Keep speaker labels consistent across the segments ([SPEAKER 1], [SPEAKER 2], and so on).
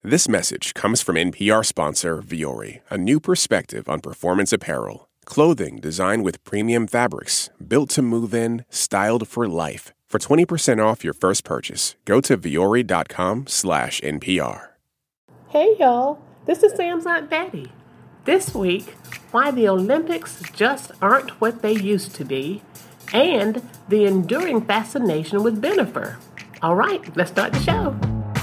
[SPEAKER 1] This message comes from NPR sponsor Vuori, a new perspective on performance apparel. Clothing designed with premium fabrics, built to move in, styled for life. For 20% off your first purchase, go to vuori.com/NPR.
[SPEAKER 2] Hey y'all, this is Sam's Aunt Betty. This week, why the Olympics just aren't what they used to be, and the enduring fascination with Bennifer. All right, let's start the show.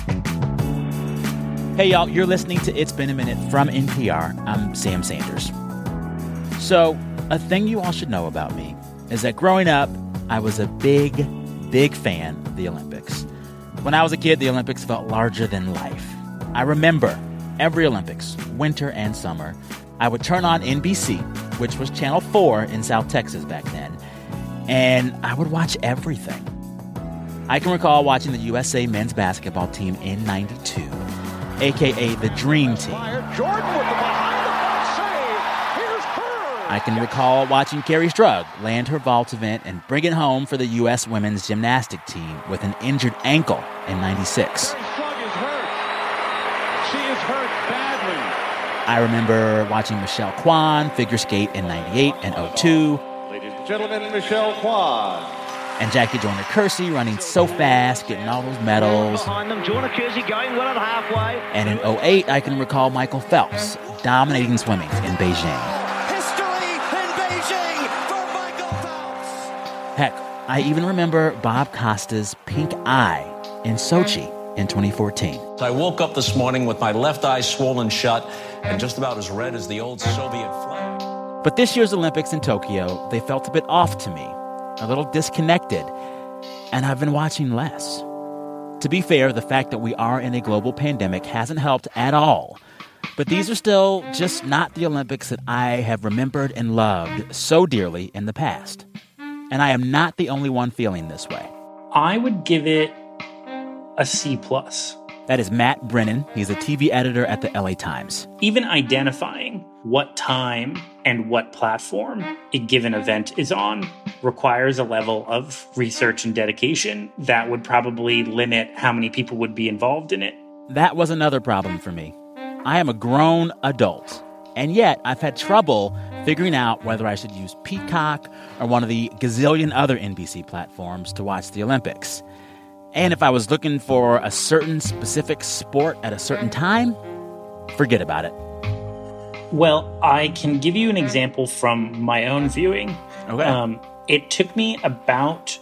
[SPEAKER 3] Hey, y'all, you're listening to It's Been a Minute from NPR. I'm Sam Sanders. So, a thing you all should know about me is that growing up, I was a big fan of the Olympics. When I was a kid, the Olympics felt larger than life. I remember every Olympics, winter and summer, I would turn on NBC, which was Channel 4 in South Texas back then, and I would watch everything. I can recall watching the USA men's basketball team in '92. A.k.a. the Dream Team. I can recall watching Kerri Strug land her vault event and bring it home for the U.S. women's gymnastic team with an injured ankle in '96. I remember watching Michelle Kwan figure skate in '98 and '02.
[SPEAKER 4] Ladies and gentlemen, Michelle Kwan.
[SPEAKER 3] And Jackie Joyner-Kersee running so fast, getting all those medals.
[SPEAKER 5] Behind them, Joyner-Kersee going well at halfway.
[SPEAKER 3] And in '08, I can recall Michael Phelps dominating swimming in Beijing.
[SPEAKER 6] History in Beijing for Michael Phelps.
[SPEAKER 3] Heck, I even remember Bob Costa's pink eye in Sochi in 2014.
[SPEAKER 7] I woke up this morning with my left eye swollen shut and just about as red as the old Soviet flag.
[SPEAKER 3] But this year's Olympics in Tokyo, they felt a bit off to me. A little disconnected, and I've been watching less. To be fair, the fact that we are in a global pandemic hasn't helped at all. But these are still just not the Olympics that I have remembered and loved so dearly in the past. And I am not the only one feeling this way.
[SPEAKER 8] I would give it a C+.
[SPEAKER 3] That is Matt Brennan. He's a TV editor at the LA Times.
[SPEAKER 8] Even identifying what time and what platform a given event is on requires a level of research and dedication that would probably limit how many people would be involved in it.
[SPEAKER 3] That was another problem for me. I am a grown adult, and yet I've had trouble figuring out whether I should use Peacock or one of the gazillion other NBC platforms to watch the Olympics. And if I was looking for a certain specific sport at a certain time, forget about it.
[SPEAKER 8] Well, I can give you an example from my own viewing.
[SPEAKER 3] Okay.
[SPEAKER 8] It took me about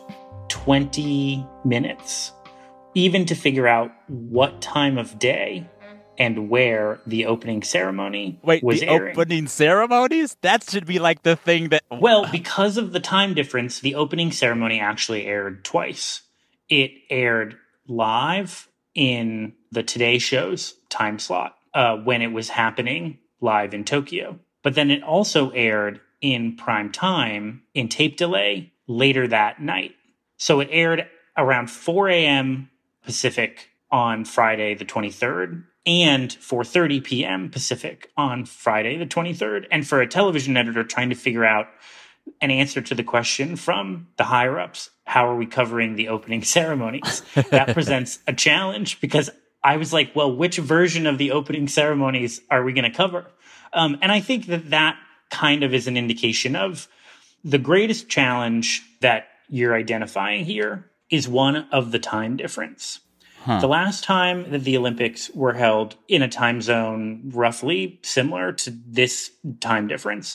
[SPEAKER 8] 20 minutes even to figure out what time of day and where the opening ceremony was airing.
[SPEAKER 3] Opening ceremonies? That should be like the thing that...
[SPEAKER 8] Well, because of the time difference, the opening ceremony actually aired twice. It aired live in the Today Show's time slot when it was happening live in Tokyo. But then it also aired in prime time in tape delay later that night. So it aired around 4 a.m. Pacific on Friday the 23rd and 4:30 p.m. Pacific on Friday the 23rd. And for a television editor trying to figure out an answer to the question from the higher-ups, how are we covering the opening ceremonies? That presents a challenge because I was like, well, which version of the opening ceremonies are we going to cover? And I think that kind of is an indication of the greatest challenge that you're identifying here is one of the time difference. The last time that the Olympics were held in a time zone roughly similar to this time difference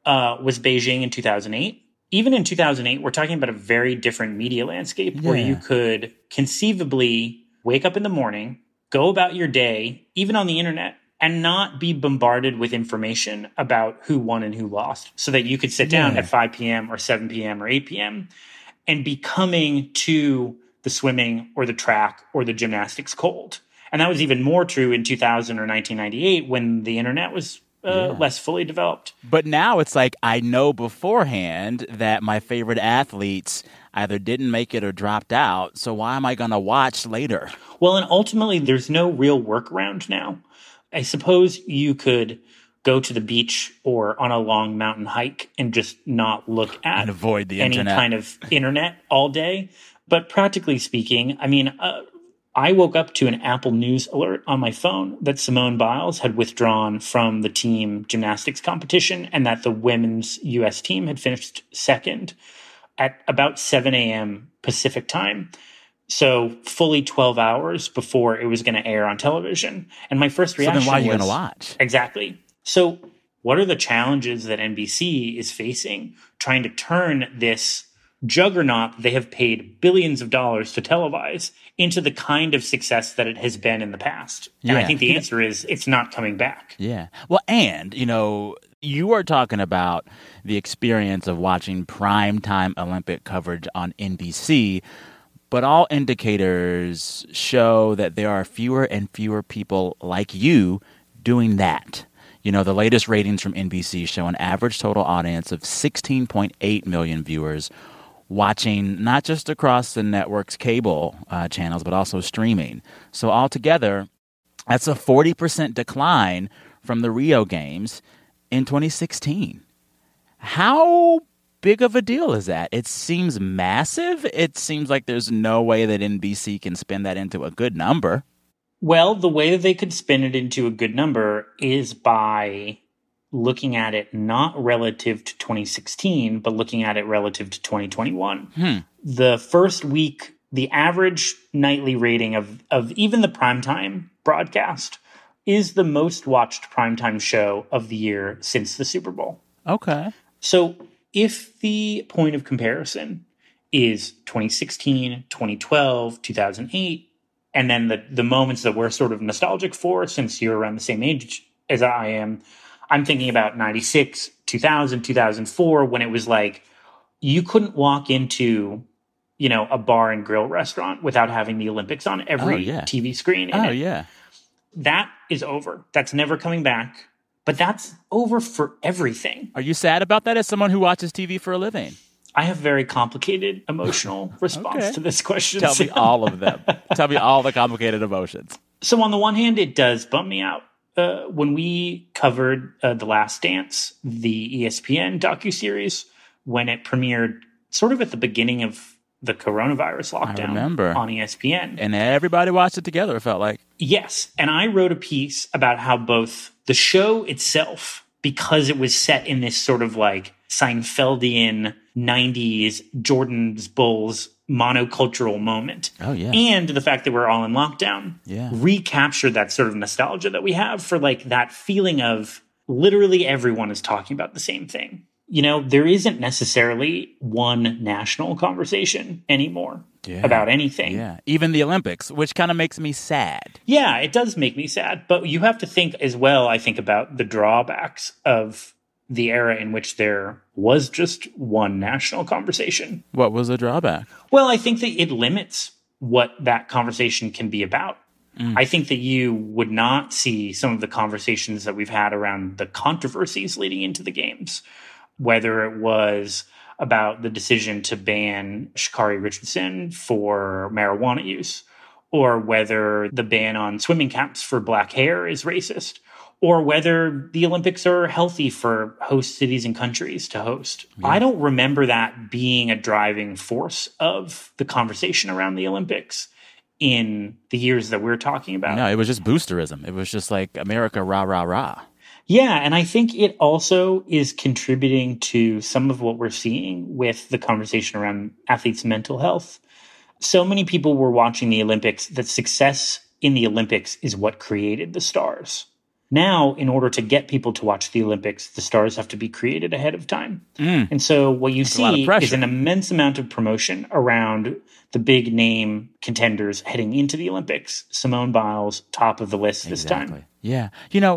[SPEAKER 8] was Beijing in 2008. Even in 2008, we're talking about a very different media landscape where you could conceivably wake up in the morning, go about your day, even on the internet, and not be bombarded with information about who won and who lost so that you could sit down at 5 p.m. or 7 p.m. or 8 p.m. and be coming to the swimming or the track or the gymnastics cold. And that was even more true in 2000 or 1998 when the internet was less fully developed.
[SPEAKER 3] But now it's like I know beforehand that my favorite athletes either didn't make it or dropped out. So why am I going to watch later?
[SPEAKER 8] Well, and ultimately, there's no real workaround now. I suppose you could go to the beach or on a long mountain hike and just not look at
[SPEAKER 3] and avoid the
[SPEAKER 8] any
[SPEAKER 3] internet.
[SPEAKER 8] kind of internet all day. But practically speaking, I mean, I woke up to an Apple News alert on my phone that Simone Biles had withdrawn from the team gymnastics competition and that the women's U.S. team had finished second at about 7 a.m. Pacific time. So fully 12 hours before it was going to air on television. And my first reaction was...
[SPEAKER 3] So then why are you going to watch?
[SPEAKER 8] Exactly. So what are the challenges that NBC is facing trying to turn this juggernaut they have paid billions of dollars to televise into the kind of success that it has been in the past? And I think the answer is it's not coming back.
[SPEAKER 3] Yeah. Well, and, you are talking about the experience of watching primetime Olympic coverage on NBC, but all indicators show that there are fewer and fewer people like you doing that. The latest ratings from NBC show an average total audience of 16.8 million viewers watching not just across the network's cable channels, but also streaming. So altogether, that's a 40% decline from the Rio Games in 2016. How big of a deal is that? It seems massive. It seems like there's no way that NBC can spin that into a good number.
[SPEAKER 8] Well, the way that they could spin it into a good number is by looking at it not relative to 2016, but looking at it relative to 2021. The first week, the average nightly rating of even the primetime broadcast is the most watched primetime show of the year since the Super Bowl.
[SPEAKER 3] Okay.
[SPEAKER 8] So if the point of comparison is 2016, 2012, 2008, and then the moments that we're sort of nostalgic for, since you're around the same age as I am, I'm thinking about 96, 2000, 2004, when it was like you couldn't walk into, a bar and grill restaurant without having the Olympics on every TV screen.
[SPEAKER 3] Yeah.
[SPEAKER 8] That is over. That's never coming back. But that's over for everything.
[SPEAKER 3] Are you sad about that as someone who watches TV for a living?
[SPEAKER 8] I have very complicated emotional response to this question.
[SPEAKER 3] Tell me all of them. Tell me all the complicated emotions.
[SPEAKER 8] So on the one hand, it does bum me out. When we covered The Last Dance, the ESPN docuseries, when it premiered sort of at the beginning of the coronavirus lockdown on ESPN.
[SPEAKER 3] And everybody watched it together, it felt like.
[SPEAKER 8] Yes. And I wrote a piece about how both the show itself, because it was set in this sort of like Seinfeldian 90s Jordan's Bulls monocultural moment.
[SPEAKER 3] Oh, yeah.
[SPEAKER 8] And the fact that we're all in lockdown recaptured that sort of nostalgia that we have for like that feeling of literally everyone is talking about the same thing. There isn't necessarily one national conversation anymore about anything.
[SPEAKER 3] Yeah, even the Olympics, which kind of makes me sad.
[SPEAKER 8] Yeah, it does make me sad. But you have to think as well, I think, about the drawbacks of the era in which there was just one national conversation.
[SPEAKER 3] What was the drawback?
[SPEAKER 8] Well, I think that it limits what that conversation can be about. I think that you would not see some of the conversations that we've had around the controversies leading into the games, whether it was about the decision to ban Sha'Carri Richardson for marijuana use, or whether the ban on swimming caps for black hair is racist, or whether the Olympics are healthy for host cities and countries to host. Yeah. I don't remember that being a driving force of the conversation around the Olympics in the years that we're talking about.
[SPEAKER 3] No, it was just boosterism. It was just like America, rah, rah, rah.
[SPEAKER 8] Yeah, and I think it also is contributing to some of what we're seeing with the conversation around athletes' mental health. So many people were watching the Olympics that success in the Olympics is what created the stars. Now, in order to get people to watch the Olympics, the stars have to be created ahead of time. And so what you see is an immense amount of promotion around the big name contenders heading into the Olympics. Simone Biles, top of the list this time.
[SPEAKER 3] Yeah.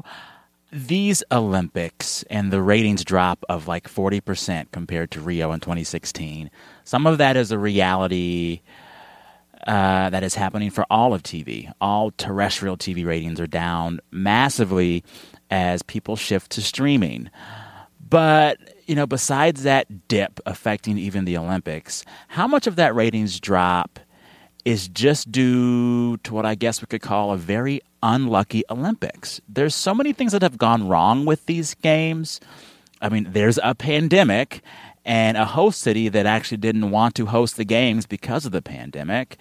[SPEAKER 3] These Olympics and the ratings drop of like 40% compared to Rio in 2016, some of that is a reality that is happening for all of TV. All terrestrial TV ratings are down massively as people shift to streaming. But, besides that dip affecting even the Olympics, how much of that ratings drop is just due to what I guess we could call a very unlucky Olympics? There's so many things that have gone wrong with these games. I mean, there's a pandemic and a host city that actually didn't want to host the games because of the pandemic.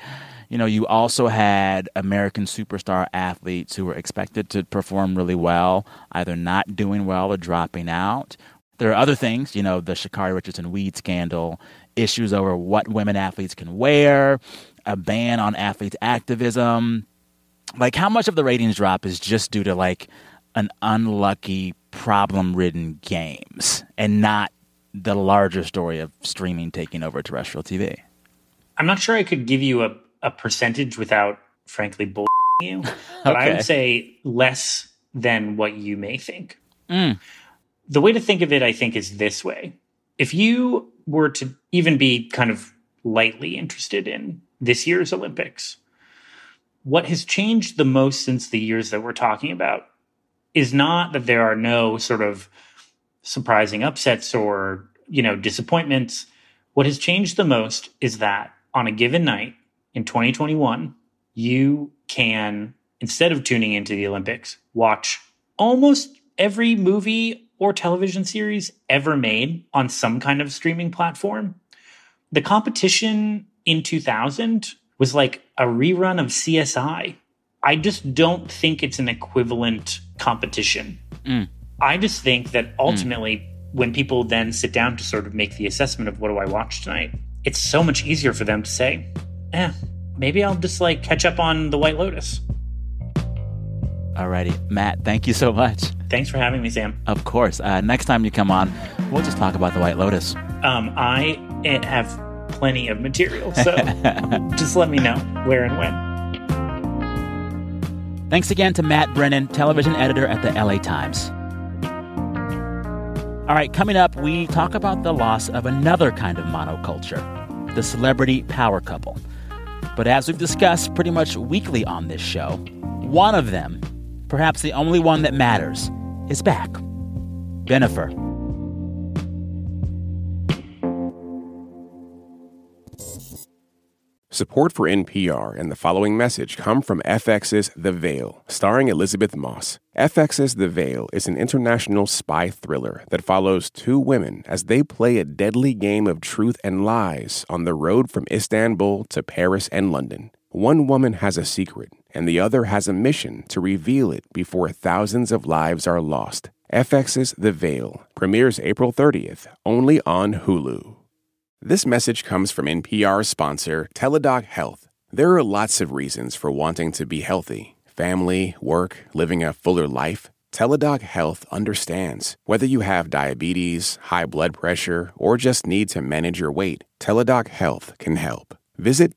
[SPEAKER 3] You also had American superstar athletes who were expected to perform really well, either not doing well or dropping out. There are other things, the Sha'Carri Richardson weed scandal, issues over what women athletes can wear, a ban on athletes' activism. Like, how much of the ratings drop is just due to, like, an unlucky, problem-ridden games and not the larger story of streaming taking over terrestrial TV?
[SPEAKER 8] I'm not sure I could give you a percentage without, frankly, bullshitting you. But I would say less than what you may think. The way to think of it, I think, is this way. If you were to even be kind of lightly interested in this year's Olympics, what has changed the most since the years that we're talking about is not that there are no sort of surprising upsets or, disappointments. What has changed the most is that on a given night in 2021, you can, instead of tuning into the Olympics, watch almost every movie or television series ever made on some kind of streaming platform. The competition in 2000 was like a rerun of CSI. I just don't think it's an equivalent competition. I just think that ultimately, when people then sit down to sort of make the assessment of what do I watch tonight, it's so much easier for them to say, maybe I'll just catch up on The White Lotus.
[SPEAKER 3] Alrighty. Matt, thank you so much.
[SPEAKER 8] Thanks for having me, Sam.
[SPEAKER 3] Of course. Next time you come on, we'll just talk about The White Lotus.
[SPEAKER 8] I have plenty of material, so just let me know where and when.
[SPEAKER 3] Thanks again to Matt Brennan, television editor at the LA Times. All right, coming up, we talk about the loss of another kind of monoculture, the celebrity power couple. But as we've discussed pretty much weekly on this show, one of them, perhaps the only one that matters, is back. Bennifer.
[SPEAKER 1] Support for NPR and the following message come from FX's The Veil, starring Elizabeth Moss. FX's The Veil is an international spy thriller that follows two women as they play a deadly game of truth and lies on the road from Istanbul to Paris and London. One woman has a secret, and the other has a mission to reveal it before thousands of lives are lost. FX's The Veil premieres April 30th, only on Hulu. This message comes from NPR sponsor Teladoc Health. There are lots of reasons for wanting to be healthy. Family, work, living a fuller life. Teladoc Health understands. Whether you have diabetes, high blood pressure, or just need to manage your weight, Teladoc Health can help. Visit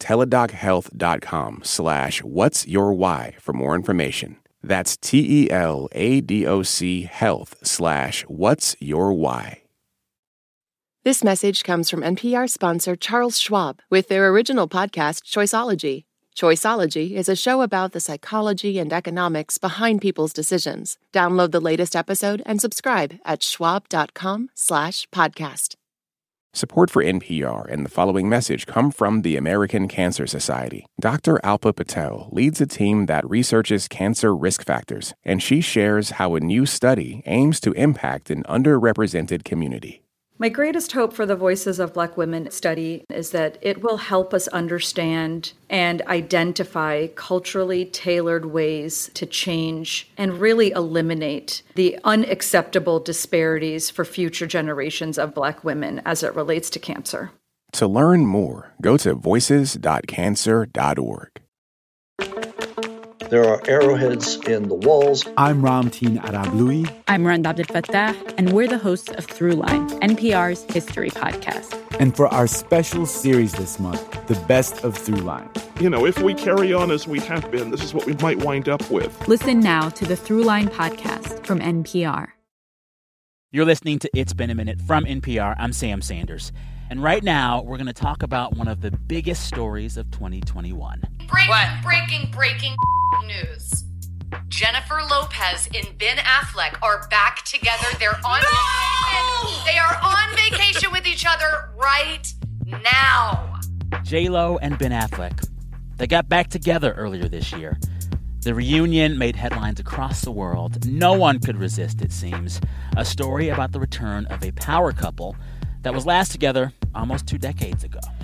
[SPEAKER 1] teladochealth.com/whatsyourwhy for more information. That's TELADOC health/whatsyourwhy.
[SPEAKER 9] This message comes from NPR sponsor Charles Schwab with their original podcast, Choiceology. Choiceology is a show about the psychology and economics behind people's decisions. Download the latest episode and subscribe at schwab.com/podcast.
[SPEAKER 1] Support for NPR and the following message come from the American Cancer Society. Dr. Alpa Patel leads a team that researches cancer risk factors, and she shares how a new study aims to impact an underrepresented community.
[SPEAKER 10] My greatest hope for the Voices of Black Women study is that it will help us understand and identify culturally tailored ways to change and really eliminate the unacceptable disparities for future generations of Black women as it relates to cancer.
[SPEAKER 1] To learn more, go to voices.cancer.org.
[SPEAKER 11] There are arrowheads in the walls.
[SPEAKER 12] I'm Ramteen Arablouei.
[SPEAKER 13] I'm Rand Abdel Fattah, and we're the hosts of Throughline, NPR's history podcast.
[SPEAKER 12] And for our special series this month, The Best of Throughline.
[SPEAKER 14] If we carry on as we have been, this is what we might wind up with.
[SPEAKER 13] Listen now to the Throughline podcast from NPR.
[SPEAKER 3] You're listening to It's Been a Minute from NPR. I'm Sam Sanders. And right now, we're going to talk about one of the biggest stories of 2021.
[SPEAKER 15] Breaking news. Jennifer Lopez and Ben Affleck are back together. They're on vacation. They are on vacation with each other right now.
[SPEAKER 3] J-Lo and Ben Affleck, they got back together earlier this year. The reunion made headlines across the world. No one could resist, it seems. A story about the return of a power couple that was last together almost 2 decades ago.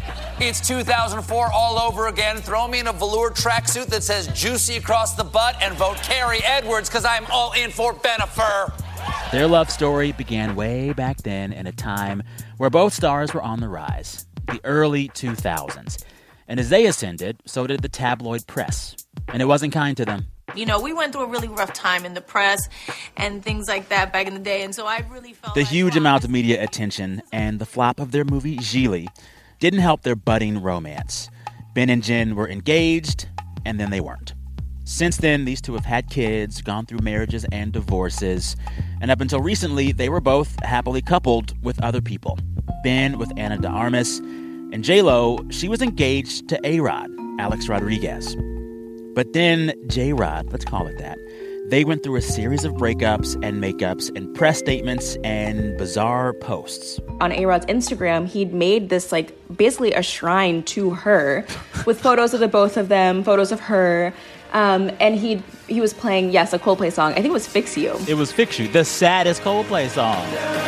[SPEAKER 16] It's 2004 all over again. Throw me in a velour tracksuit that says juicy across the butt and vote Carrie Edwards because I'm all in for Bennifer.
[SPEAKER 3] Their love story began way back then in a time where both stars were on the rise, the early 2000s. And as they ascended, so did the tabloid press. And it wasn't kind to them.
[SPEAKER 17] You know, we went through a really rough time in the press and things like that back in the day. And so I really felt
[SPEAKER 3] the huge amount of media attention and the flop of their movie Gigli didn't help their budding romance. Ben and Jen were engaged, and then they weren't. Since then, these two have had kids, gone through marriages and divorces, and up until recently, they were both happily coupled with other people. Ben with Ana de Armas, and J-Lo, she was engaged to A-Rod, Alex Rodriguez. But then J-Rod, let's call it that, they went through a series of breakups and makeups and press statements and bizarre posts.
[SPEAKER 18] On A-Rod's Instagram, he'd made this, like, basically a shrine to her with photos of the both of them, photos of her, and he was playing, yes, a Coldplay song. I think it was Fix You.
[SPEAKER 3] It was Fix You, the saddest Coldplay song.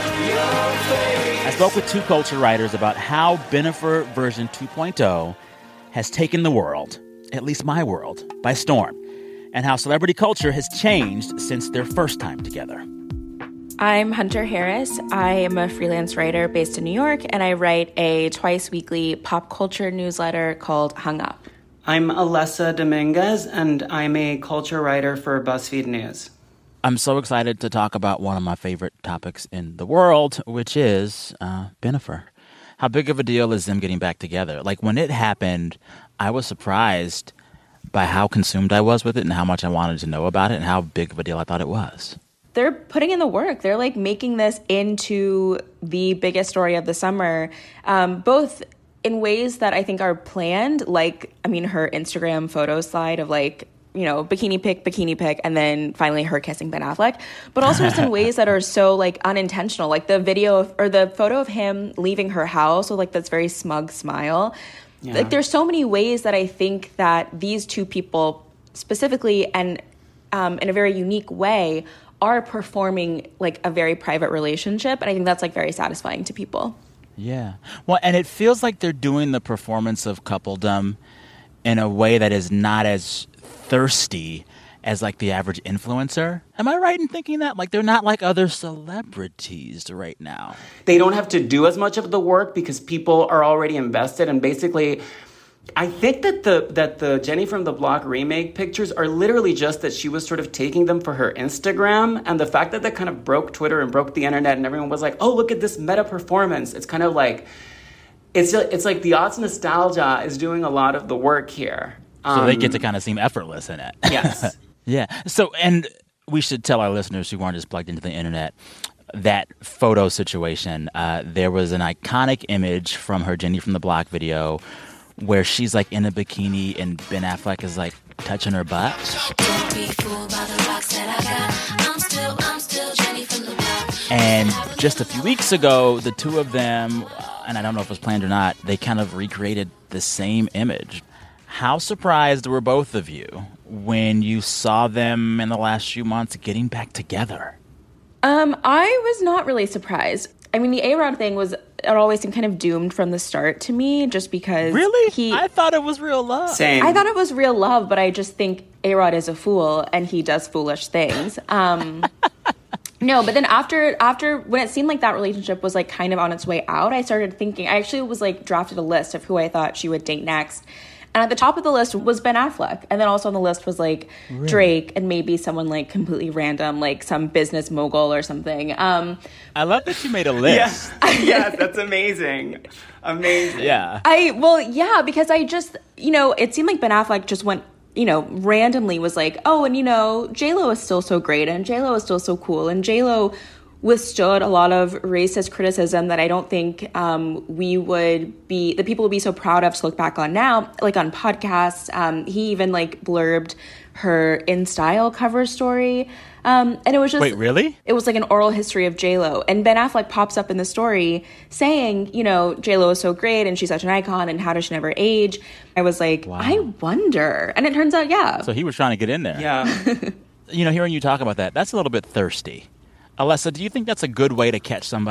[SPEAKER 3] I spoke with two culture writers about how Bennifer version 2.0 has taken the world, at least my world, by storm, and how celebrity culture has changed since their first time together.
[SPEAKER 18] I'm Hunter Harris. I am a freelance writer based in New York, and I write a twice-weekly pop culture newsletter called Hung Up.
[SPEAKER 19] I'm Alessa Dominguez, and I'm a culture writer for BuzzFeed News.
[SPEAKER 3] I'm so excited to talk about one of my favorite topics in the world, which is Bennifer. How big of a deal is them getting back together? Like, when it happened, I was surprised by how consumed I was with it and how much I wanted to know about it and how big of a deal I thought it was.
[SPEAKER 18] They're putting in the work. They're, like, making this into the biggest story of the summer, both in ways that I think are planned, like, I mean, her Instagram photo slide of, like, you know, bikini pic, and then finally her kissing Ben Affleck, but also just in ways that are so, like, unintentional, like the the photo of him leaving her house with, like, this very smug smile. Yeah. Like, there's so many ways that I think that these two people specifically and in a very unique way are performing, like, a very private relationship, and I think that's, like, very satisfying to people.
[SPEAKER 3] Yeah. Well, and it feels like they're doing the performance of coupledom in a way that is not as thirsty as, like, the average influencer. Am I right in thinking that? Like, they're not like other celebrities right now.
[SPEAKER 19] They don't have to do as much of the work because people are already invested. And basically, I think that the Jenny from the Block remake pictures are literally just that she was sort of taking them for her Instagram. And the fact that kind of broke Twitter and broke the internet and everyone was like, oh, look at this meta performance. It's kind of like, it's like the odds nostalgia is doing a lot of the work here.
[SPEAKER 3] So they get to kind of seem effortless in it.
[SPEAKER 19] Yes.
[SPEAKER 3] Yeah. So, and we should tell our listeners who aren't just plugged into the internet, that photo situation, there was an iconic image from her Jenny from the Block video where she's, like, in a bikini and Ben Affleck is, like, touching her butt. And just a few weeks ago, the two of them, and I don't know if it was planned or not, they kind of recreated the same image. How surprised were both of you when you saw them in the last few months getting back together?
[SPEAKER 18] I was not really surprised. I mean, the A-Rod thing it always seemed kind of doomed from the start to me, just because
[SPEAKER 3] Really? I thought it was real love.
[SPEAKER 19] Same.
[SPEAKER 18] I thought it was real love, but I just think A-Rod is a fool and he does foolish things. No, but then after when it seemed like that relationship was, like, kind of on its way out, I started thinking, I actually was, like, drafted a list of who I thought she would date next. And at the top of the list was Ben Affleck. And then also on the list was, like, really? Drake and maybe someone, like, completely random, like some business mogul or something.
[SPEAKER 3] I love that you made a list.
[SPEAKER 19] Yes, that's amazing. Amazing.
[SPEAKER 3] Yeah.
[SPEAKER 18] Because I just, it seemed like Ben Affleck just went, randomly was like, oh, and, J-Lo is still so great and J-Lo is still so cool. And J-Lo withstood a lot of racist criticism that I don't think the people would be so proud of to look back on now, like on podcasts. He even, like, blurbed her In Style cover story. And it was just...
[SPEAKER 3] Wait, really?
[SPEAKER 18] It was like an oral history of J-Lo. And Ben Affleck pops up in the story saying, J-Lo is so great and she's such an icon and how does she never age? I was like, wow. I wonder. And it turns out, yeah.
[SPEAKER 3] So he was trying to get in there.
[SPEAKER 19] Yeah.
[SPEAKER 3] Hearing you talk about that, that's a little bit thirsty. Alessa, do you think that's a good way to catch somebody?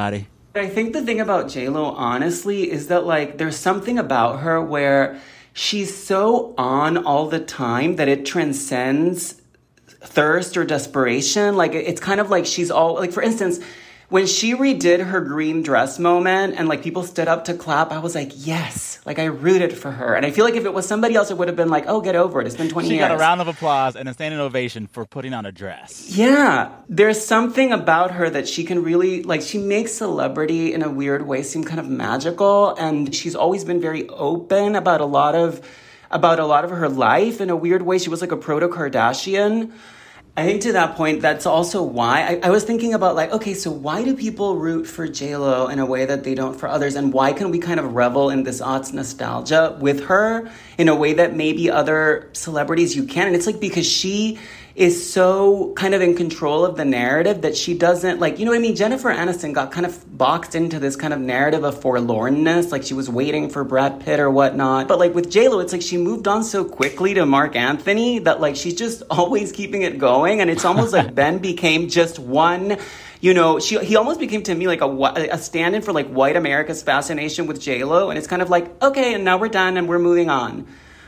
[SPEAKER 19] I think the thing about J-Lo, honestly, is that, like, there's something about her where she's so on all the time that it transcends thirst or desperation. Like, it's kind of like she's all, like, for instance, when she redid her green dress moment and, like, people stood up to clap, I was like, yes. Like, I rooted for her. And I feel like if it was somebody else, it would have been like, oh, get over it. It's been 20 years.
[SPEAKER 3] She got a round of applause and a standing ovation for putting on a dress.
[SPEAKER 19] Yeah. There's something about her that she can really, like, she makes celebrity in a weird way seem kind of magical. And she's always been very open about a lot of her life in a weird way. She was like a proto-Kardashian. I think to that point, that's also why I was thinking about, like, okay, so why do people root for J-Lo in a way that they don't for others? And why can we kind of revel in this aughts nostalgia with her in a way that maybe other celebrities you can? And it's like because she is so kind of in control of the narrative that she doesn't, like, you know what I mean? Jennifer Aniston got kind of boxed into this kind of narrative of forlornness, like she was waiting for Brad Pitt or whatnot. But like with J-Lo, it's like she moved on so quickly to Mark Anthony that like she's just always keeping it going. And it's almost like Ben became just one, you know, he almost became to me like a stand-in for like white America's fascination with J-Lo. And it's kind of like, okay, and now we're done and we're moving on.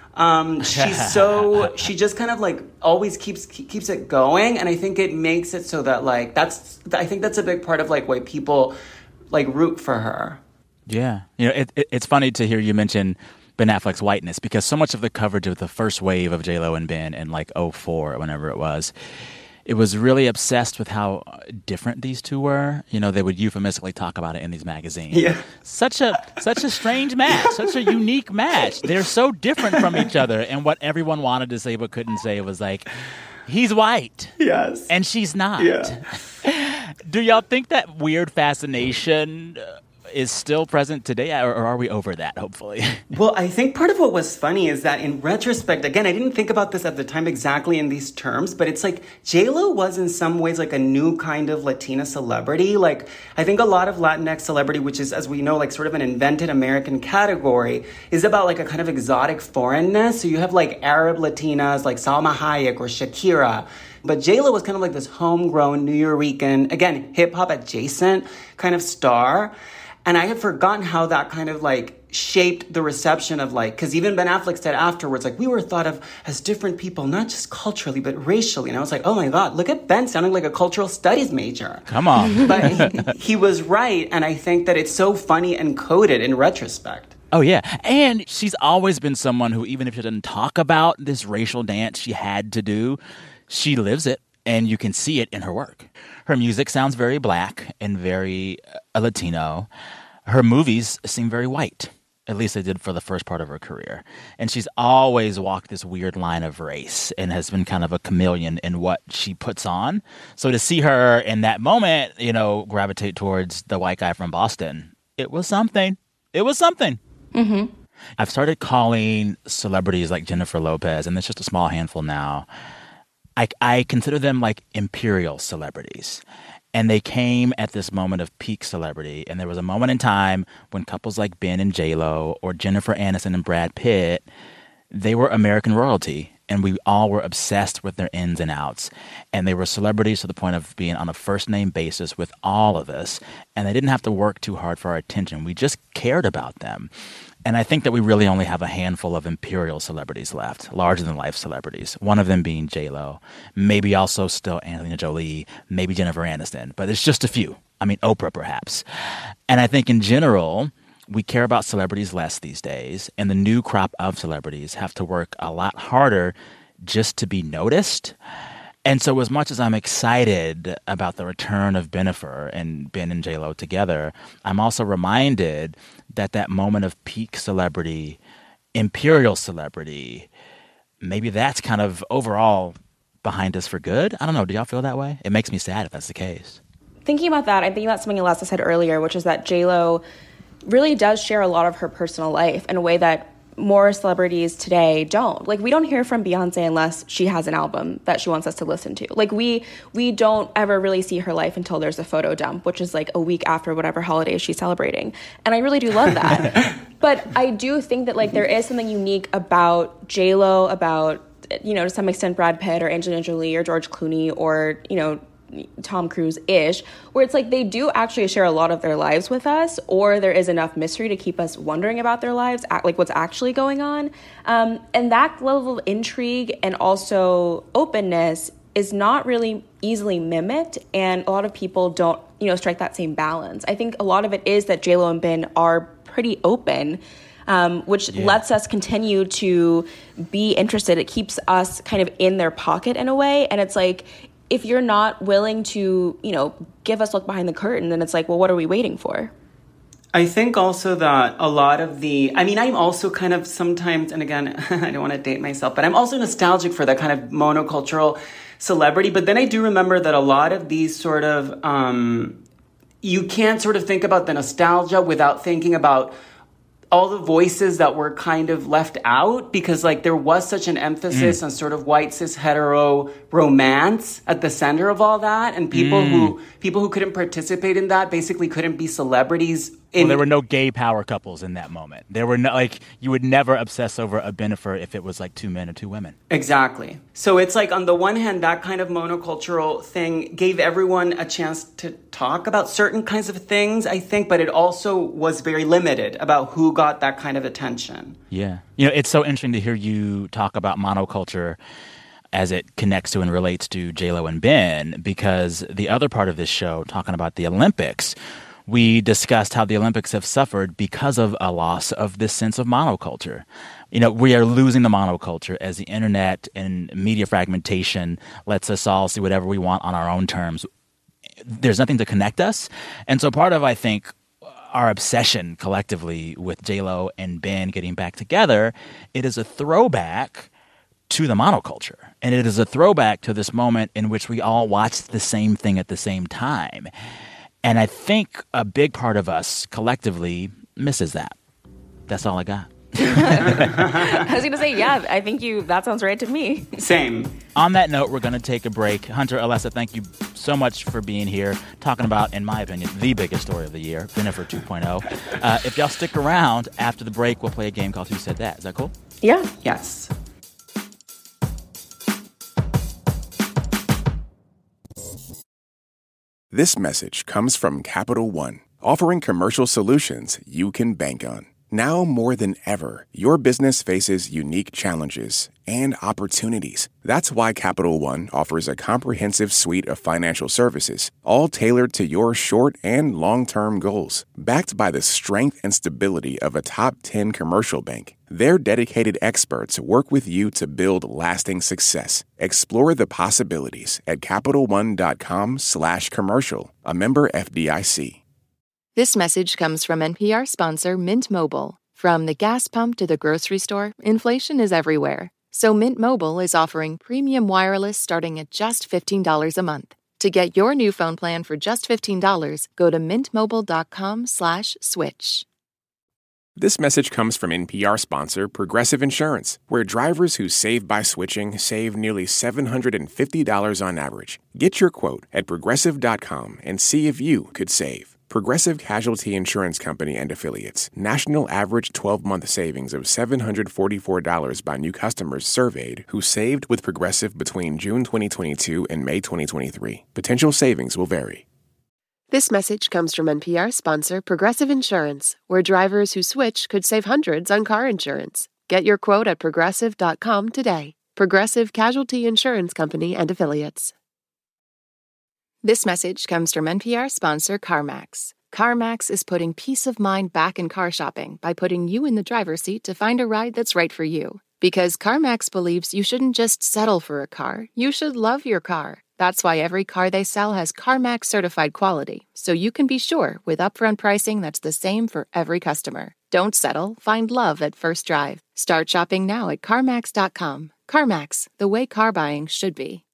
[SPEAKER 19] She just kind of like always keeps it going, and I think it makes it so that like I think that's a big part of like why people like root for her.
[SPEAKER 3] Yeah, you know, it's funny to hear you mention Ben Affleck's whiteness because so much of the coverage of the first wave of J-Lo and Ben in like 2004 or whenever it was really obsessed with how different these two were. You know, they would euphemistically talk about it in these magazines.
[SPEAKER 19] Yeah.
[SPEAKER 3] Such a strange match, such a unique match. They're so different from each other. And what everyone wanted to say but couldn't say was like, he's white.
[SPEAKER 19] Yes.
[SPEAKER 3] And she's not.
[SPEAKER 19] Yeah.
[SPEAKER 3] Do y'all think that weird fascination is still present today, or are we over that, hopefully?
[SPEAKER 19] Well, I think part of what was funny is that in retrospect, again, I didn't think about this at the time exactly in these terms, but it's like J-Lo was in some ways like a new kind of Latina celebrity. Like, I think a lot of Latinx celebrity, which is, as we know, like sort of an invented American category, is about like a kind of exotic foreignness. So you have like Arab Latinas like Salma Hayek or Shakira. But J-Lo was kind of like this homegrown New Yorican, again, hip-hop adjacent kind of star. And I had forgotten how that kind of like shaped the reception of like, because even Ben Affleck said afterwards, like, we were thought of as different people, not just culturally, but racially. And I was like, oh my God, look at Ben sounding like a cultural studies major.
[SPEAKER 3] Come on.
[SPEAKER 19] But he was right. And I think that it's so funny and coded in retrospect.
[SPEAKER 3] Oh, yeah. And she's always been someone who, even if she didn't talk about this racial dance she had to do, she lives it. And you can see it in her work. Her music sounds very black and very Latino. Her movies seem very white. At least they did for the first part of her career. And she's always walked this weird line of race and has been kind of a chameleon in what she puts on. So to see her in that moment, you know, gravitate towards the white guy from Boston, it was something. It was something.
[SPEAKER 18] Mm-hmm.
[SPEAKER 3] I've started calling celebrities like Jennifer Lopez, and it's just a small handful now, I consider them like imperial celebrities. And they came at this moment of peak celebrity. And there was a moment in time when couples like Ben and J-Lo or Jennifer Aniston and Brad Pitt, they were American royalty. And we all were obsessed with their ins and outs. And they were celebrities to the point of being on a first-name basis with all of us. And they didn't have to work too hard for our attention. We just cared about them. And I think that we really only have a handful of imperial celebrities left, larger-than-life celebrities, one of them being J-Lo, maybe also still Angelina Jolie, maybe Jennifer Aniston. But it's just a few. I mean, Oprah, perhaps. And I think in general, we care about celebrities less these days, and the new crop of celebrities have to work a lot harder just to be noticed. And so as much as I'm excited about the return of Bennifer and Ben and J-Lo together, I'm also reminded that that moment of peak celebrity, imperial celebrity, maybe that's kind of overall behind us for good. I don't know. Do y'all feel that way? It makes me sad if that's the case.
[SPEAKER 18] Thinking about that, I'm thinking about something Alessa said earlier, which is that J-Lo really does share a lot of her personal life in a way that more celebrities today don't. Like, we don't hear from Beyonce unless she has an album that she wants us to listen to. Like, we don't ever really see her life until there's a photo dump, which is like a week after whatever holiday she's celebrating. And I really do love that. But I do think that, like, there is something unique about J-Lo, about, you know, to some extent Brad Pitt or Angelina Jolie or George Clooney or, you know, Tom Cruise-ish, where it's like they do actually share a lot of their lives with us, or there is enough mystery to keep us wondering about their lives, like what's actually going on. And that level of intrigue and also openness is not really easily mimicked, and a lot of people don't, strike that same balance. I think a lot of it is that J.Lo and Ben are pretty open, which lets us continue to be interested. It keeps us kind of in their pocket in a way, and it's like, if you're not willing to, give us a look behind the curtain, then it's like, well, what are we waiting for?
[SPEAKER 19] I think also that a lot of I'm also kind of sometimes, and again, I don't want to date myself, but I'm also nostalgic for that kind of monocultural celebrity. But then I do remember that a lot of these sort of, you can't sort of think about the nostalgia without thinking about all the voices that were kind of left out, because like there was such an emphasis on sort of white cis hetero romance at the center of all that, and people who couldn't participate in that basically couldn't be celebrities.
[SPEAKER 3] Well, there were no gay power couples in that moment. There were no, like, you would never obsess over a Bennifer if it was like 2 men or 2 women.
[SPEAKER 19] Exactly. So it's like, on the one hand, that kind of monocultural thing gave everyone a chance to talk about certain kinds of things, I think, but it also was very limited about who got that kind of attention.
[SPEAKER 3] Yeah. It's so interesting to hear you talk about monoculture as it connects to and relates to J.Lo and Ben, because the other part of this show, talking about the Olympics, we discussed how the Olympics have suffered because of a loss of this sense of monoculture. We are losing the monoculture as the internet and media fragmentation lets us all see whatever we want on our own terms. There's nothing to connect us. And so part of, I think, our obsession collectively with J.Lo and Ben getting back together, it is a throwback to the monoculture. And it is a throwback to this moment in which we all watched the same thing at the same time. And I think a big part of us collectively misses that. That's all I got.
[SPEAKER 18] I was going to say, yeah, I think that sounds right to me.
[SPEAKER 19] Same.
[SPEAKER 3] On that note, we're going to take a break. Hunter, Alessa, thank you so much for being here, talking about, in my opinion, the biggest story of the year, Bennifer 2.0. If y'all stick around, after the break, we'll play a game called Who Said That? Is that cool?
[SPEAKER 18] Yeah.
[SPEAKER 19] Yes.
[SPEAKER 1] This message comes from Capital One, offering commercial solutions you can bank on. Now more than ever, your business faces unique challenges and opportunities. That's why Capital One offers a comprehensive suite of financial services, all tailored to your short and long-term goals. Backed by the strength and stability of a top 10 commercial bank, their dedicated experts work with you to build lasting success. Explore the possibilities at CapitalOne.com/commercial, a member FDIC.
[SPEAKER 9] This message comes from NPR sponsor Mint Mobile. From the gas pump to the grocery store, inflation is everywhere. So Mint Mobile is offering premium wireless starting at just $15 a month. To get your new phone plan for just $15, go to mintmobile.com/switch.
[SPEAKER 1] This message comes from NPR sponsor Progressive Insurance, where drivers who save by switching save nearly $750 on average. Get your quote at Progressive.com and see if you could save. Progressive Casualty Insurance Company and Affiliates. National average 12-month savings of $744 by new customers surveyed who saved with Progressive between June 2022 and May 2023. Potential savings will vary.
[SPEAKER 9] This message comes from NPR sponsor Progressive Insurance, where drivers who switch could save hundreds on car insurance. Get your quote at Progressive.com today. Progressive Casualty Insurance Company and Affiliates. This message comes from NPR sponsor CarMax. CarMax is putting peace of mind back in car shopping by putting you in the driver's seat to find a ride that's right for you. Because CarMax believes you shouldn't just settle for a car, you should love your car. That's why every car they sell has CarMax certified quality, so you can be sure with upfront pricing that's the same for every customer. Don't settle, find love at first drive. Start shopping now at CarMax.com. CarMax, the way car buying should be.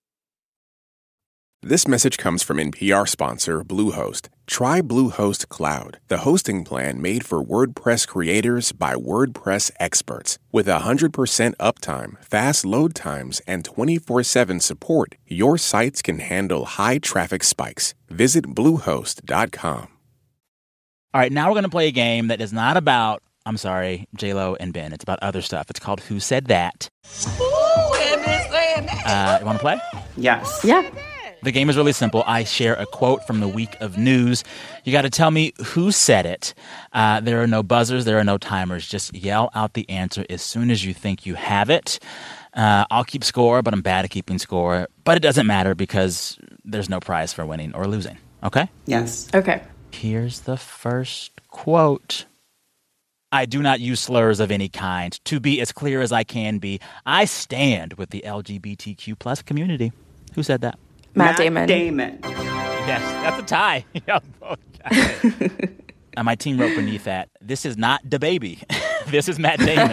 [SPEAKER 1] This message comes from NPR sponsor Bluehost. Try Bluehost Cloud, the hosting plan made for WordPress creators by WordPress experts. With 100% uptime, fast load times, and 24/7 support, your sites can handle high traffic spikes. Visit Bluehost.com.
[SPEAKER 3] All right, now we're going to play a game that is not about, J.Lo and Ben. It's about other stuff. It's called Who Said That?
[SPEAKER 17] Ooh, and this and that.
[SPEAKER 3] You want to play?
[SPEAKER 19] Yes.
[SPEAKER 18] Yeah.
[SPEAKER 3] The game is really simple. I share a quote from the week of news. You got to tell me who said it. There are no buzzers. There are no timers. Just yell out the answer as soon as you think you have it. I'll keep score, but I'm bad at keeping score. But it doesn't matter because there's no prize for winning or losing. Okay?
[SPEAKER 19] Yes.
[SPEAKER 10] Okay.
[SPEAKER 3] Here's the first quote. I do not use slurs of any kind. To be as clear as I can be, I stand with the LGBTQ plus community. Who said that?
[SPEAKER 10] Matt Damon.
[SPEAKER 3] Yes, that's a tie. Yeah, both got it. And my team wrote beneath that, this is not DaBaby. This is Matt Damon.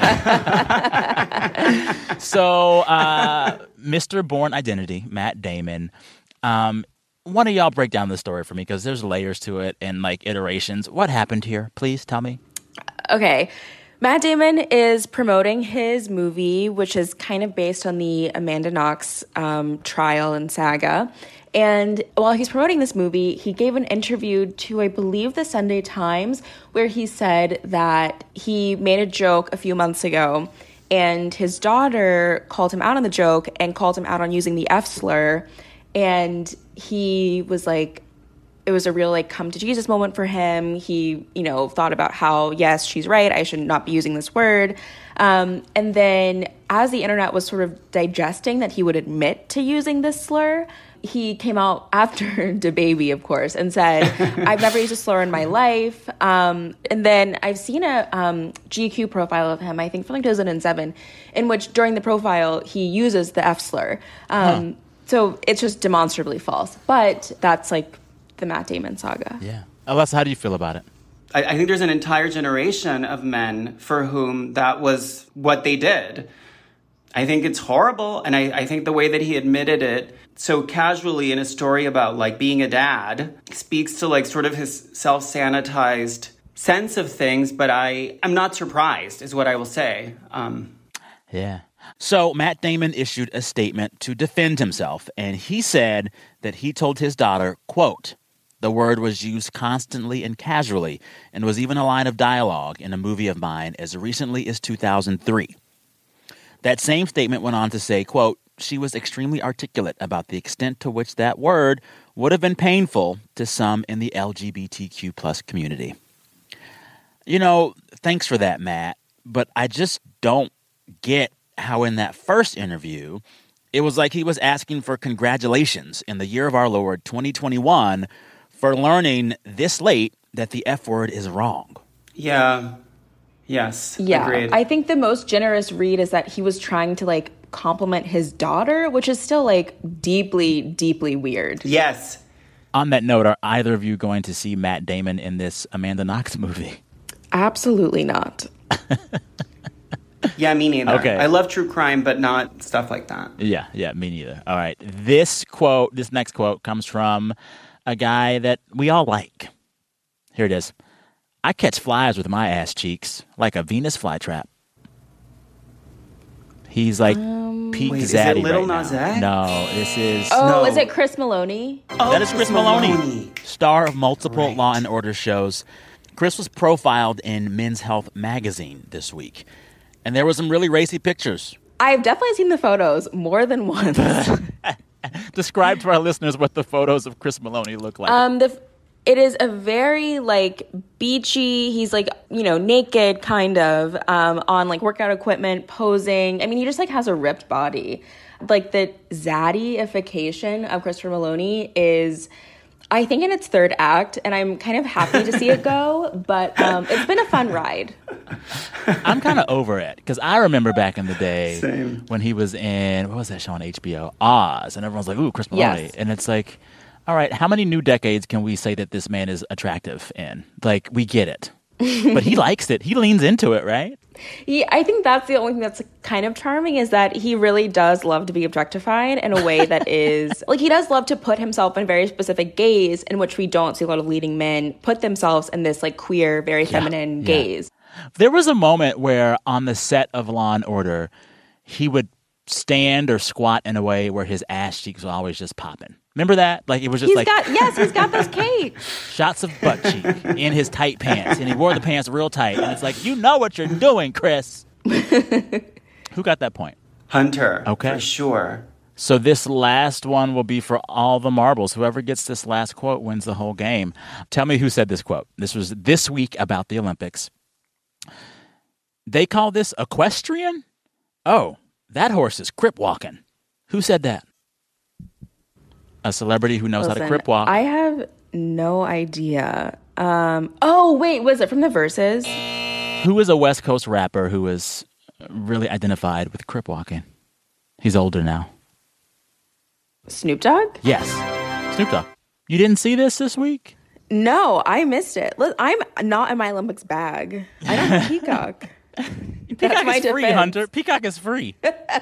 [SPEAKER 3] So, Mr. Bourne Identity, Matt Damon. One of y'all break down the story for me because there's layers to it and, like, iterations. What happened here? Please tell me.
[SPEAKER 18] Okay. Matt Damon is promoting his movie, which is kind of based on the Amanda Knox trial and saga. And while he's promoting this movie, he gave an interview to, I believe, the Sunday Times, where he said that he made a joke a few months ago, and his daughter called him out on the joke and called him out on using the F slur. And he was like, it was a real, like, come to Jesus moment for him. He, thought about how, yes, she's right, I should not be using this word. And then as the internet was sort of digesting that he would admit to using this slur, he came out after DaBaby, of course, and said, I've never used a slur in my life. And then I've seen a GQ profile of him, I think from like 2007, in which during the profile, he uses the F slur. So it's just demonstrably false. But that's like the Matt Damon saga.
[SPEAKER 3] Yeah. Alessa, how do you feel about it?
[SPEAKER 19] I think there's an entire generation of men for whom that was what they did. I think it's horrible. And I think the way that he admitted it so casually in a story about, like, being a dad speaks to, like, sort of his self-sanitized sense of things. But I'm not surprised, is what I will say.
[SPEAKER 3] Yeah. So Matt Damon issued a statement to defend himself. And he said that he told his daughter, quote, the word was used constantly and casually and was even a line of dialogue in a movie of mine as recently as 2003. That same statement went on to say, quote, she was extremely articulate about the extent to which that word would have been painful to some in the LGBTQ plus community. Thanks for that, Matt. But I just don't get how in that first interview, it was like he was asking for congratulations in the year of our Lord 2021 for learning this late that the F word is wrong.
[SPEAKER 19] Yeah. Yes.
[SPEAKER 18] Yeah.
[SPEAKER 19] Agreed.
[SPEAKER 18] I think the most generous read is that he was trying to, like, compliment his daughter, which is still, like, deeply, deeply weird.
[SPEAKER 19] Yes.
[SPEAKER 3] On that note, are either of you going to see Matt Damon in this Amanda Knox movie?
[SPEAKER 18] Absolutely not.
[SPEAKER 19] Yeah, me neither.
[SPEAKER 3] Okay.
[SPEAKER 19] I love true crime, but not stuff like that.
[SPEAKER 3] Yeah, me neither. All right. This next quote comes from a guy that we all like. Here it is. I catch flies with my ass cheeks like a Venus flytrap. He's like Pete Zaddy
[SPEAKER 19] is it Lil
[SPEAKER 3] right
[SPEAKER 19] Nas
[SPEAKER 3] now.
[SPEAKER 19] X?
[SPEAKER 3] No, this is...
[SPEAKER 18] Oh, is it Chris Maloney?
[SPEAKER 3] That is Chris Maloney, star of multiple Law and Order shows. Chris was profiled in Men's Health magazine this week. And there were some really racy pictures.
[SPEAKER 18] I've definitely seen the photos more than once.
[SPEAKER 3] Describe to our listeners what the photos of Chris Maloney look like.
[SPEAKER 18] It is a very, like, beachy, he's, like, naked, kind of, on, like, workout equipment, posing. I mean, he just, like, has a ripped body. Like, the zaddy-ification of Christopher Maloney is, I think, in its third act, and I'm kind of happy to see it go, but it's been a fun ride.
[SPEAKER 3] I'm kind of over it, because I remember back in the day
[SPEAKER 19] Same.
[SPEAKER 3] when he was in, what was that show on HBO? Oz, and everyone's like, ooh, Chris Maloney.
[SPEAKER 18] Yes.
[SPEAKER 3] And it's like, all right, how many new decades can we say that this man is attractive in? Like, we get it. But he likes it. He leans into it, right?
[SPEAKER 18] I think that's the only thing that's kind of charming is that he really does love to be objectified in a way that is... like, he does love to put himself in a very specific gaze in which we don't see a lot of leading men put themselves in this, like, queer, very feminine gaze.
[SPEAKER 3] There was a moment where on the set of Law and Order, he would stand or squat in a way where his ass cheeks were always just popping. Remember that? Like, it was just
[SPEAKER 18] he's got those cakes.
[SPEAKER 3] Shots of butt cheek in his tight pants. And he wore the pants real tight. And it's like, you know what you're doing, Chris. Who got that point?
[SPEAKER 19] Hunter.
[SPEAKER 3] Okay.
[SPEAKER 19] For sure.
[SPEAKER 3] So this last one will be for all the marbles. Whoever gets this last quote wins the whole game. Tell me who said this quote. This was this week about the Olympics. They call this equestrian? Oh, that horse is crip walking. Who said that? A celebrity who knows how to crip walk.
[SPEAKER 18] I have no idea. Oh, wait, was it from the Verses?
[SPEAKER 3] Who is a West Coast rapper who is really identified with crip walking? He's older now.
[SPEAKER 18] Snoop Dogg?
[SPEAKER 3] Yes, Snoop Dogg. You didn't see this week?
[SPEAKER 18] No, I missed it. Look, I'm not in my Olympics bag. I don't have Peacock.
[SPEAKER 3] Peacock is free, Hunter. Peacock is free.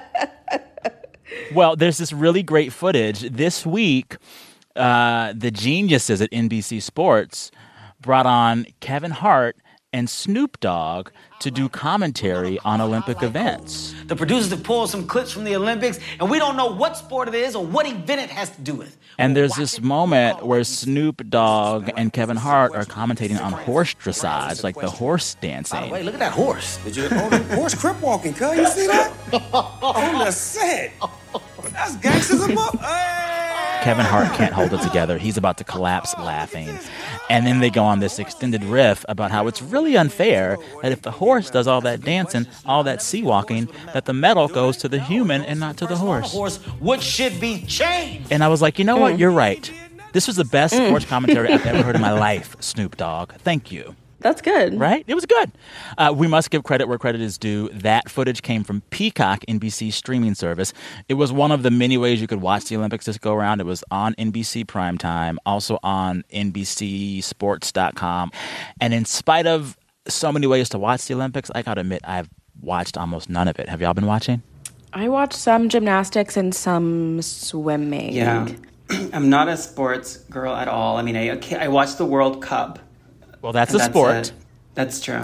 [SPEAKER 3] Well, there's this really great footage. This week, the geniuses at NBC Sports brought on Kevin Hart and Snoop Dogg to do commentary on Olympic events.
[SPEAKER 20] The producers have pulled some clips from the Olympics, and we don't know what sport it is or what event it has to do with.
[SPEAKER 3] And there's this moment where Snoop Dogg and Kevin Hart are commentating on horse dressage, like the horse dancing.
[SPEAKER 20] By the way, look at that horse.
[SPEAKER 21] Did you the horse crip walking, cuz? You see that? On the set. That's gangsters up.
[SPEAKER 3] Kevin Hart can't hold it together. He's about to collapse laughing. And then they go on this extended riff about how it's really unfair that if the horse does all that dancing, all that sea walking, that the medal goes to the human and not to the horse.
[SPEAKER 20] What should be changed?
[SPEAKER 3] And I was like, you know what? You're right. This was the best sports commentary I've ever heard in my life, Snoop Dogg. Thank you.
[SPEAKER 18] That's good.
[SPEAKER 3] Right? It was good. We must give credit where credit is due. That footage came from Peacock, NBC's streaming service. It was one of the many ways you could watch the Olympics this go around. It was on NBC Primetime, also on NBCSports.com. And in spite of so many ways to watch the Olympics, I got to admit, I've watched almost none of it. Have y'all been watching?
[SPEAKER 18] I watched some gymnastics and some swimming.
[SPEAKER 19] Yeah. I'm not a sports girl at all. I mean, I watched the World Cup.
[SPEAKER 3] Well, that's a sport.
[SPEAKER 19] That's true.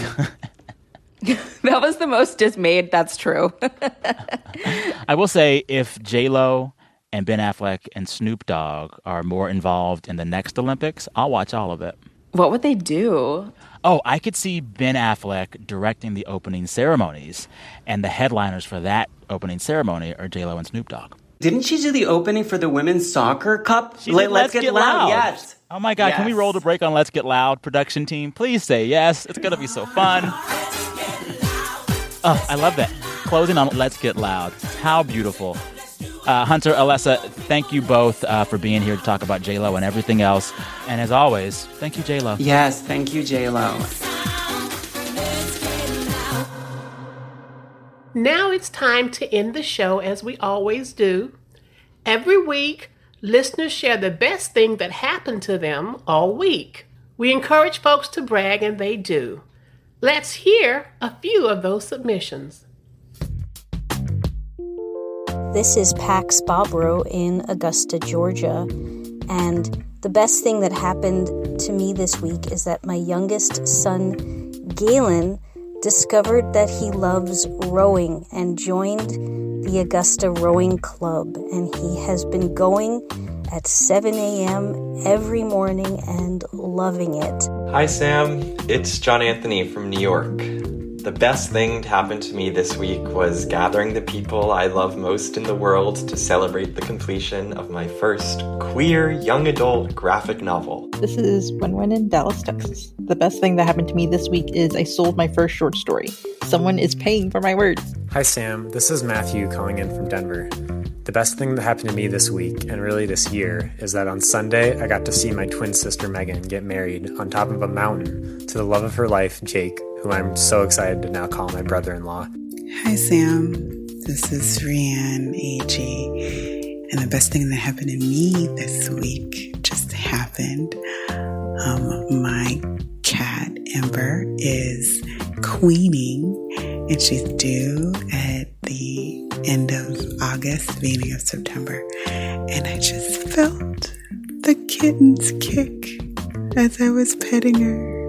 [SPEAKER 18] That was the most dismayed. That's true.
[SPEAKER 3] I will say if J-Lo and Ben Affleck and Snoop Dogg are more involved in the next Olympics, I'll watch all of it.
[SPEAKER 18] What would they do?
[SPEAKER 3] Oh, I could see Ben Affleck directing the opening ceremonies, and the headliners for that opening ceremony are J-Lo and Snoop Dogg.
[SPEAKER 19] Didn't she do the opening for the Women's Soccer Cup?
[SPEAKER 3] Let's Get Loud.
[SPEAKER 19] Yes.
[SPEAKER 3] Oh, my God.
[SPEAKER 19] Yes.
[SPEAKER 3] Can we roll the break on Let's Get Loud, production team? Please say yes. It's going to be so fun. Oh, I love that. Closing on Let's Get Loud. How beautiful. Hunter, Alessa, thank you both for being here to talk about J-Lo and everything else. And as always, thank you, J-Lo.
[SPEAKER 19] Yes, thank you, J-Lo.
[SPEAKER 2] Now it's time to end the show as we always do. Every week, listeners share the best thing that happened to them all week. We encourage folks to brag, and they do. Let's hear a few of those submissions.
[SPEAKER 22] This is Pax Bobro in Augusta, Georgia. And the best thing that happened to me this week is that my youngest son, Galen, discovered that he loves rowing and joined the Augusta Rowing Club. And he has been going at 7 a.m. every morning and loving it.
[SPEAKER 23] Hi, Sam. It's John Anthony from New York. The best thing to happen to me this week was gathering the people I love most in the world to celebrate the completion of my first queer young adult graphic novel.
[SPEAKER 24] This is Wenwen in Dallas, Texas. The best thing that happened to me this week is I sold my first short story. Someone is paying for my words.
[SPEAKER 25] Hi, Sam. This is Matthew calling in from Denver. The best thing that happened to me this week, and really this year, is that on Sunday, I got to see my twin sister Megan get married on top of a mountain to the love of her life, Jake, who I'm so excited to now call my brother-in-law.
[SPEAKER 26] Hi, Sam. This is Rianne A.G. And the best thing that happened to me this week just happened. My cat, Ember, is queening, and she's due at the end of August, beginning of September. And I just felt the kitten's kick as I was petting her.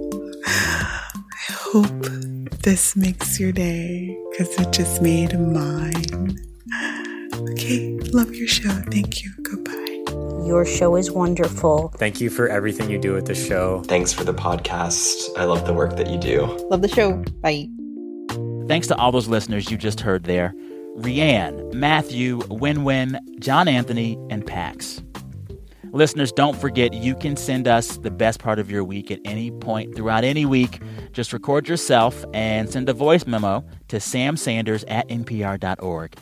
[SPEAKER 26] I hope this makes your day, because it just made mine. Okay, love your show. Thank you. Goodbye.
[SPEAKER 22] Your show is wonderful.
[SPEAKER 25] Thank you for everything you do with the show.
[SPEAKER 23] Thanks for the podcast. I love the work that you do.
[SPEAKER 24] Love the show. Bye.
[SPEAKER 3] Thanks to all those listeners you just heard there. Rianne, Matthew, Win-Win, John Anthony, and Pax. Listeners, don't forget you can send us the best part of your week at any point throughout any week. Just record yourself and send a voice memo to samsanders@npr.org.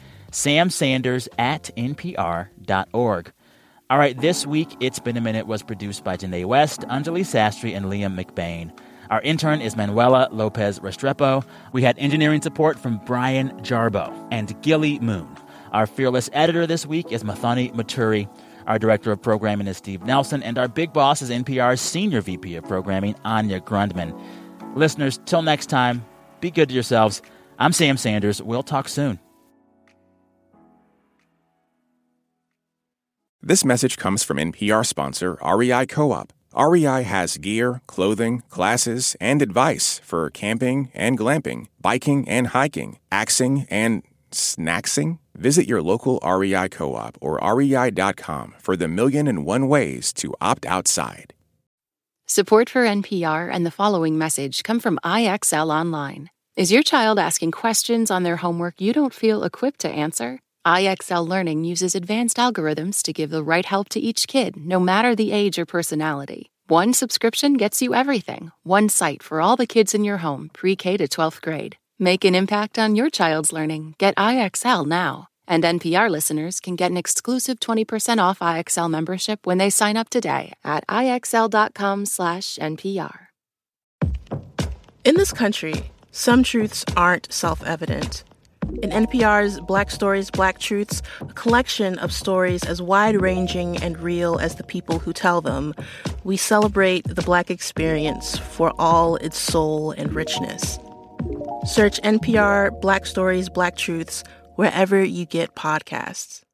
[SPEAKER 3] samsanders@npr.org. All right, this week, It's Been a Minute was produced by Janae West, Anjali Sastry, and Liam McBain. Our intern is Manuela Lopez Restrepo. We had engineering support from Brian Jarbo and Gilly Moon. Our fearless editor this week is Mathani Maturi. Our director of programming is Steve Nelson. And our big boss is NPR's senior VP of programming, Anya Grundman. Listeners, till next time, be good to yourselves. I'm Sam Sanders. We'll talk soon.
[SPEAKER 1] This message comes from NPR sponsor REI Co-op. REI has gear, clothing, classes, and advice for camping and glamping, biking and hiking, axing and snacksing. Visit your local REI Co-op or rei.com for the 1,000,001 ways to opt outside.
[SPEAKER 9] Support for NPR and the following message come from IXL Online. Is your child asking questions on their homework you don't feel equipped to answer? IXL Learning uses advanced algorithms to give the right help to each kid, no matter the age or personality. One subscription gets you everything. One site for all the kids in your home, pre-K to 12th grade. Make an impact on your child's learning. Get IXL now. And NPR listeners can get an exclusive 20% off IXL membership when they sign up today at IXL.com/NPR.
[SPEAKER 4] In this country, some truths aren't self-evident. In NPR's Black Stories, Black Truths, a collection of stories as wide-ranging and real as the people who tell them, we celebrate the Black experience for all its soul and richness. Search NPR Black Stories, Black Truths wherever you get podcasts.